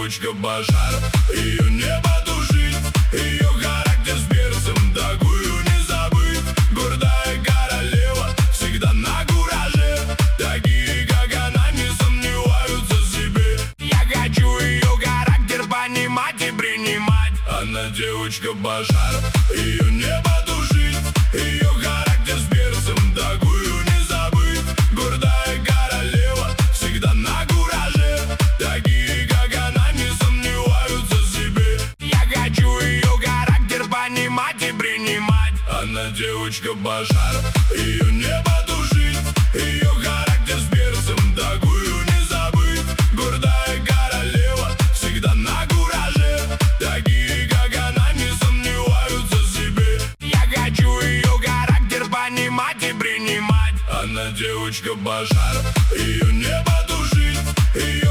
девочка пожар, ее не потушить, ее характер с перцем, такую не забыть. Гордая королева, всегда на кураже, такие, как она, не сомневаются в себе. Я хочу ее характер понимать и принимать. Она девочка пожар, ее не потушить, ее характер с перцем, такую не забыть. Гордая королева, всегда на кураже, такие, как она, не сомневаются в себе. Я хочу ее характер понимать и принимать. Она девочка пожар, ее не потушить, ее характер с перцем, такую не забыть. Гордая королева, всегда на кураже, такие, как она, не сомневаются в себе. Я хочу ее характер понимать и принимать. Она девочка пожар, ее не потушить, ее